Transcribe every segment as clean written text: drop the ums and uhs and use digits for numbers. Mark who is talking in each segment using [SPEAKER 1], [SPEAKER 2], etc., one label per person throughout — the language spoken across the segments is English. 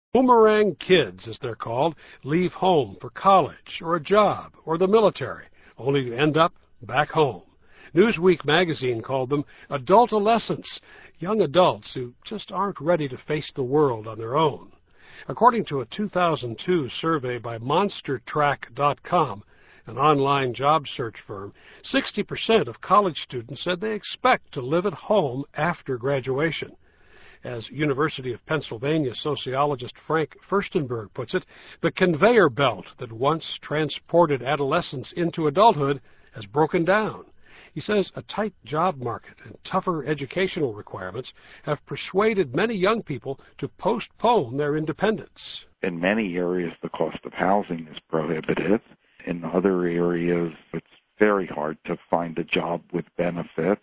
[SPEAKER 1] Boomerang kids, as they're called, leave home for college or a job or the military, only to end up back home. Newsweek magazine called them adultolescents, young adults who just aren't ready to face the world on their own. According to a 2002 survey by MonsterTrack.com, an online job search firm, 60% of college students said they expect to live at home after graduation. As University of Pennsylvania sociologist Frank Furstenberg puts it, the conveyor belt that once transported adolescents into adulthood has broken down. He says a tight job market and tougher educational requirements have persuaded many young people to postpone their independence.
[SPEAKER 2] In many areas, the cost of housing is prohibitive. In other areas, it's very hard to find a job with benefits.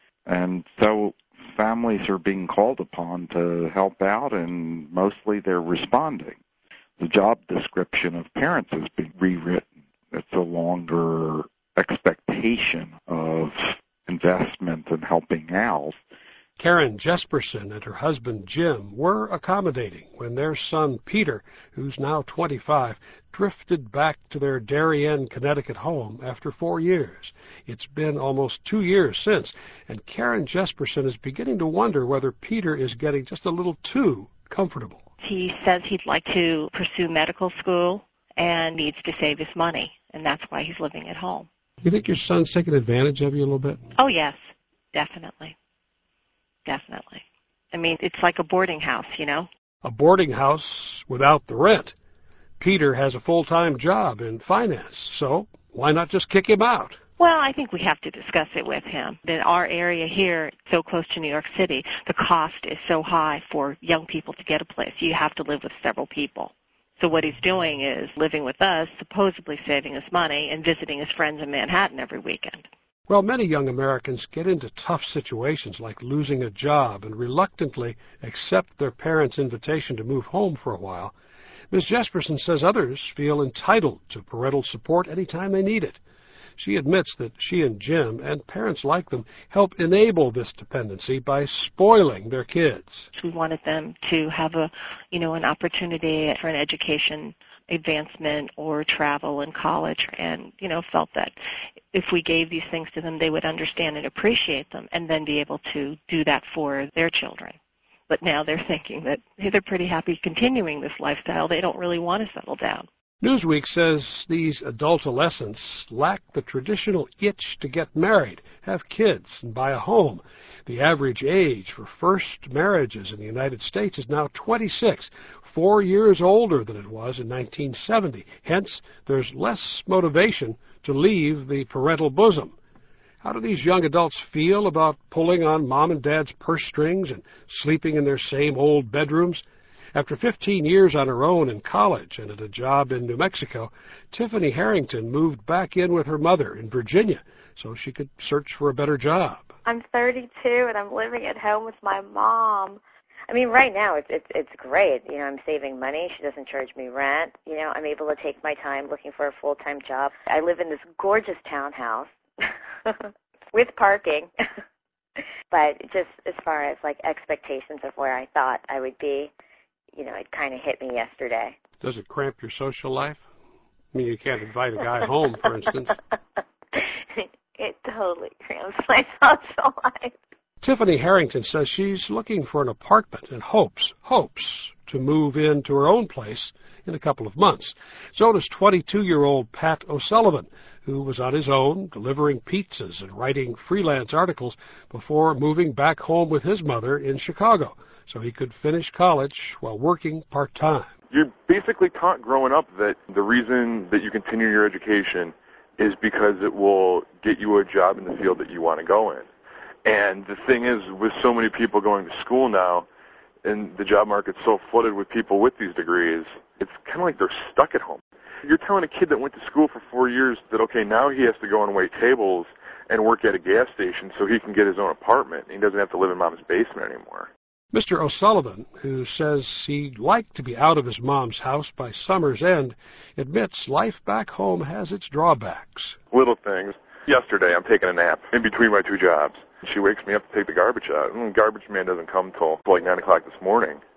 [SPEAKER 2] And so families are being called upon to help out, and mostly they're responding. The job description of parents has been rewritten. It's a longer expectation of investment and helping out.
[SPEAKER 1] Karen Jesperson and her husband Jim were accommodating when their son Peter, who's now 25, drifted back to their Darien, Connecticut home after 4 years. It's been almost 2 years since, and Karen Jesperson is beginning to wonder whether Peter is getting just a little too comfortable.
[SPEAKER 3] He says he'd like to pursue medical school and needs to save his money, and that's why he's living at home.
[SPEAKER 1] You think your son's taking advantage of you a little bit?
[SPEAKER 3] Oh, yes, definitely. Definitely. I mean, it's like a boarding house, you know?
[SPEAKER 1] A boarding house without the rent. Peter has a full-time job in finance, so why not just kick him out?
[SPEAKER 3] Well, I think we have to discuss it with him. In our area here, so close to New York City, the cost is so high for young people to get a place. You have to live with several people. So what he's doing is living with us, supposedly saving us money, and visiting his friends in Manhattan every weekend.
[SPEAKER 1] Well, many young Americans get into tough situations like losing a job and reluctantly accept their parents' invitation to move home for a while. Ms. Jesperson says others feel entitled to parental support anytime they need it. She admits that she and Jim, and parents like them, help enable this dependency by spoiling their kids.
[SPEAKER 3] We wanted them to have an opportunity for an education advancement or travel in college, and felt that if we gave these things to them, they would understand and appreciate them and then be able to do that for their children. But now they're thinking that they're pretty happy continuing this lifestyle. They don't really want to settle down.
[SPEAKER 1] Newsweek says these adultolescents lack the traditional itch to get married, have kids, and buy a home. The average age for first marriages in the United States is now 26, 4 years older than it was in 1970. Hence, there's less motivation to leave the parental bosom. How do these young adults feel about pulling on mom and dad's purse strings and sleeping in their same old bedrooms? After 15 years on her own in college and at a job in New Mexico, Tiffany Harrington moved back in with her mother in Virginia so she could search for a better job.
[SPEAKER 4] I'm 32 and I'm living at home with my mom. I mean, right now it's great. I'm saving money. She doesn't charge me rent. I'm able to take my time looking for a full-time job. I live in this gorgeous townhouse with parking. But just as far as like expectations of where I thought I would be, it kind of hit me yesterday.
[SPEAKER 1] Does it cramp your social life? I mean, you can't invite a guy home, for instance.
[SPEAKER 4] It totally cramps my social life.
[SPEAKER 1] Tiffany Harrington says she's looking for an apartment and hopes to move into her own place in a couple of months. So does 22-year-old Pat O'Sullivan, who was on his own, delivering pizzas and writing freelance articles before moving back home with his mother in Chicago, so he could finish college while working part-time.
[SPEAKER 5] You're basically taught growing up that the reason that you continue your education is because it will get you a job in the field that you want to go in. And the thing is, with so many people going to school now, and the job market's so flooded with people with these degrees, it's kind of like they're stuck at home. You're telling a kid that went to school for 4 years that, okay, now he has to go and wait tables and work at a gas station so he can get his own apartment. He doesn't have to live in mom's basement anymore.
[SPEAKER 1] Mr. O'Sullivan, who says he'd like to be out of his mom's house by summer's end, admits life back home has its drawbacks.
[SPEAKER 5] Little things. Yesterday, I'm taking a nap in between my two jobs. She wakes me up to take the garbage out, and the garbage man doesn't come till like 9 o'clock this morning.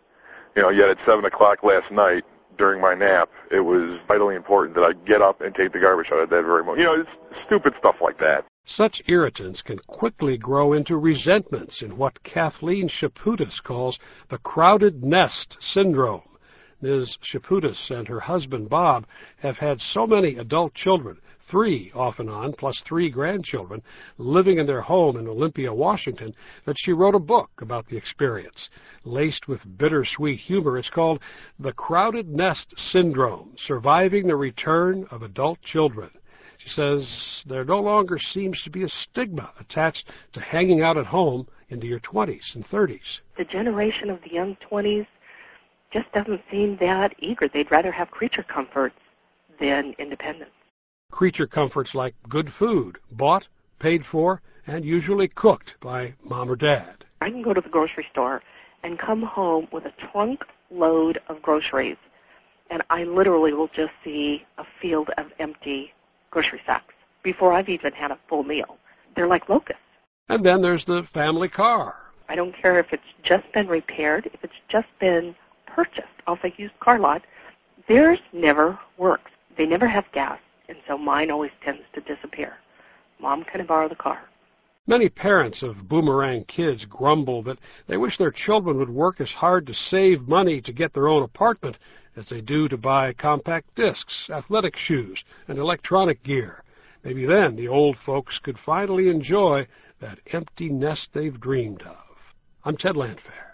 [SPEAKER 5] Yet at 7 o'clock last night during my nap, it was vitally important that I get up and take the garbage out at that very moment. It's stupid stuff like that.
[SPEAKER 1] Such irritants can quickly grow into resentments in what Kathleen Shaputis calls the crowded nest syndrome. Ms. Shaputis and her husband Bob have had so many adult children, 3 off and on, plus 3 grandchildren, living in their home in Olympia, Washington, that she wrote a book about the experience. Laced with bittersweet humor, it's called The Crowded Nest Syndrome, Surviving the Return of Adult Children. She says there no longer seems to be a stigma attached to hanging out at home into your 20s and 30s.
[SPEAKER 6] The generation of the young 20s just doesn't seem that eager. They'd rather have creature comforts than independence.
[SPEAKER 1] Creature comforts like good food, bought, paid for, and usually cooked by mom or dad.
[SPEAKER 6] I can go to the grocery store and come home with a trunk load of groceries, and I literally will just see a field of empty grocery sacks before I've even had a full meal. They're like locusts.
[SPEAKER 1] And then there's the family car.
[SPEAKER 6] I don't care if it's just been repaired, if it's just been purchased off a used car lot. Theirs never works. They never have gas, and so mine always tends to disappear. Mom, can I borrow the car?
[SPEAKER 1] Many parents of boomerang kids grumble that they wish their children would work as hard to save money to get their own apartment as they do to buy compact discs, athletic shoes, and electronic gear. Maybe then the old folks could finally enjoy that empty nest they've dreamed of. I'm Ted Landfair.